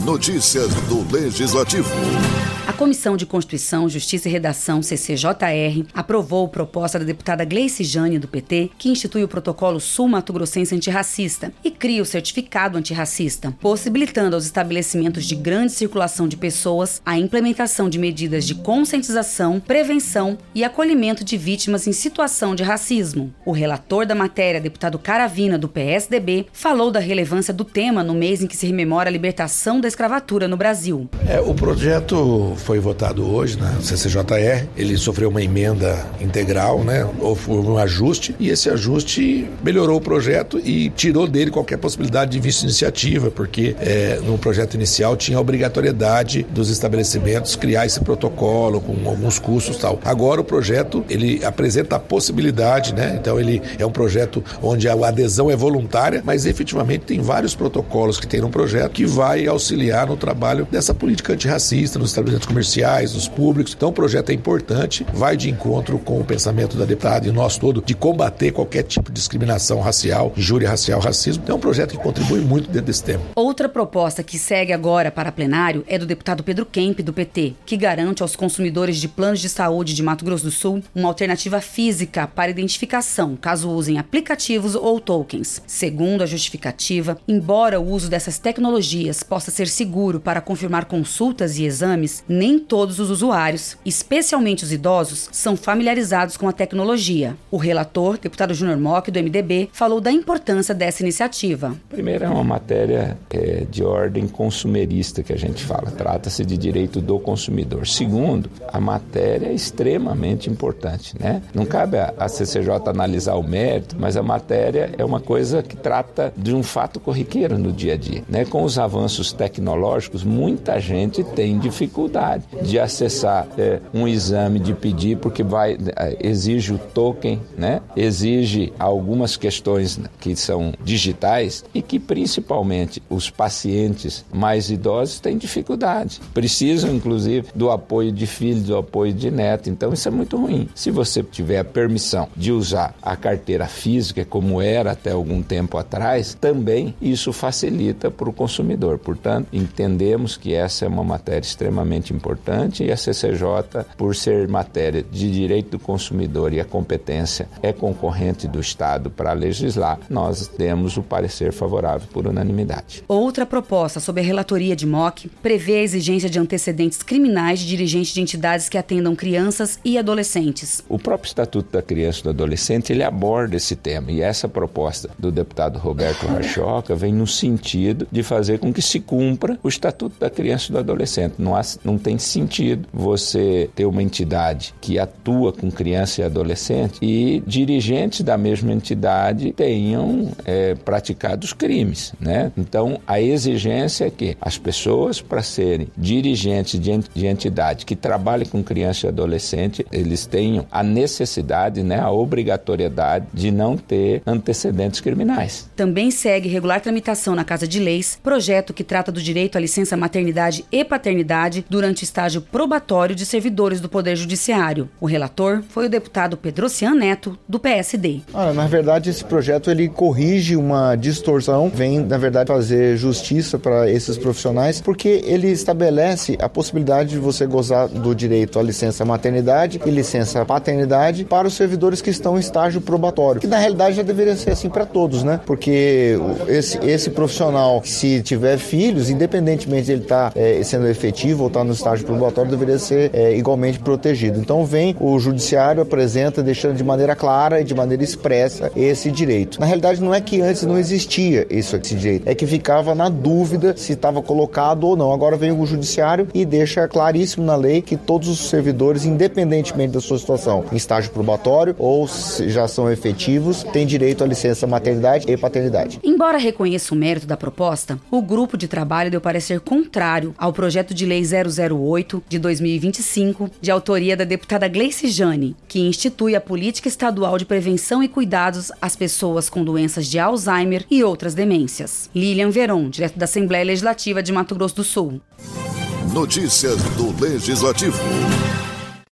Notícias do Legislativo. A Comissão de Constituição, Justiça e Redação, CCJR, aprovou a proposta da deputada Gleice Jane, do PT, que institui o protocolo sul-mato-grossense antirracista e cria o certificado antirracista, possibilitando aos estabelecimentos de grande circulação de pessoas a implementação de medidas de conscientização, prevenção e acolhimento de vítimas em situação de racismo. O relator da matéria, deputado Caravina, do PSDB, falou da relevância do tema no mês em que se rememora a libertação da escravatura no Brasil. O projeto foi votado hoje na CCJR, ele sofreu uma emenda integral, houve um ajuste, e esse ajuste melhorou o projeto e tirou dele qualquer possibilidade de vício de iniciativa, porque no projeto inicial tinha a obrigatoriedade dos estabelecimentos criar esse protocolo com alguns custos e tal. Agora o projeto, ele apresenta a possibilidade, então ele é um projeto onde a adesão é voluntária, mas efetivamente tem vários protocolos que tem no projeto que vai auxiliar no trabalho dessa política antirracista nos estabelecimentos comerciais, nos públicos. Então o projeto é importante, vai de encontro com o pensamento da deputada e nós todo de combater qualquer tipo de discriminação racial, injúria racial, racismo. Então é um projeto que contribui muito dentro desse tema. Outra proposta que segue agora para plenário é do deputado Pedro Kemp, do PT, que garante aos consumidores de planos de saúde de Mato Grosso do Sul uma alternativa física para identificação, caso usem aplicativos ou tokens. Segundo a justificativa, embora o uso dessas tecnologias possa ser seguro para confirmar consultas e exames, nem todos os usuários, especialmente os idosos, são familiarizados com a tecnologia. O relator, deputado Júnior Mock, do MDB, falou da importância dessa iniciativa. Primeiro, é uma matéria de ordem consumerista que a gente fala. Trata-se de direito do consumidor. Segundo, a matéria é extremamente importante, Não cabe a CCJ analisar o mérito, mas a matéria é uma coisa que trata de um fato corriqueiro no dia a dia, Com os avanços tecnológicos, muita gente tem dificuldade de acessar um exame, de pedir, porque exige o token, exige algumas questões que são digitais e que principalmente os pacientes mais idosos têm dificuldade. Precisam, inclusive, do apoio de filhos, do apoio de neto. Então, isso é muito ruim. Se você tiver a permissão de usar a carteira física, como era até algum tempo atrás, também isso facilita para o consumidor. Portanto, entendemos que essa é uma matéria extremamente importante e a CCJ, por ser matéria de direito do consumidor e a competência é concorrente do Estado para legislar, nós temos o parecer favorável por unanimidade. Outra proposta sob a relatoria de Mock prevê a exigência de antecedentes criminais de dirigentes de entidades que atendam crianças e adolescentes. O próprio Estatuto da Criança e do Adolescente, ele aborda esse tema, e essa proposta do deputado Roberto Rachoca vem no sentido de fazer com que se cumpra o Estatuto da Criança e do Adolescente. Não tem sentido você ter uma entidade que atua com criança e adolescente e dirigentes da mesma entidade tenham praticado os crimes, Então, a exigência é que as pessoas, para serem dirigentes de entidade que trabalhem com criança e adolescente, eles tenham a necessidade, a obrigatoriedade de não ter antecedentes criminais. Também segue regular tramitação na Casa de Leis, projeto que trata do direito à licença maternidade e paternidade durante o estágio probatório de servidores do Poder Judiciário. O relator foi o deputado Pedrocian Neto, do PSD. Na verdade, esse projeto ele corrige uma distorção, vem, na verdade, fazer justiça para esses profissionais, porque ele estabelece a possibilidade de você gozar do direito à licença maternidade e licença paternidade para os servidores que estão em estágio probatório, que na realidade já deveria ser assim para todos, Porque esse profissional, se tiver filhos, independentemente de ele estar sendo efetivo ou estar no estágio probatório, deveria ser igualmente protegido. Então vem o judiciário, apresenta, deixando de maneira clara e de maneira expressa esse direito. Na realidade não é que antes não existia esse direito, é que ficava na dúvida se estava colocado ou não. Agora vem o judiciário e deixa claríssimo na lei que todos os servidores, independentemente da sua situação, em estágio probatório ou se já são efetivos, têm direito à licença maternidade e paternidade. Embora reconheça o mérito da proposta, o grupo de trabalho deu parecer contrário ao projeto de lei 008 de 2025, de autoria da deputada Gleice Jane, que institui a política estadual de prevenção e cuidados às pessoas com doenças de Alzheimer e outras demências. Lilian Veron, direto da Assembleia Legislativa de Mato Grosso do Sul. Notícias do Legislativo.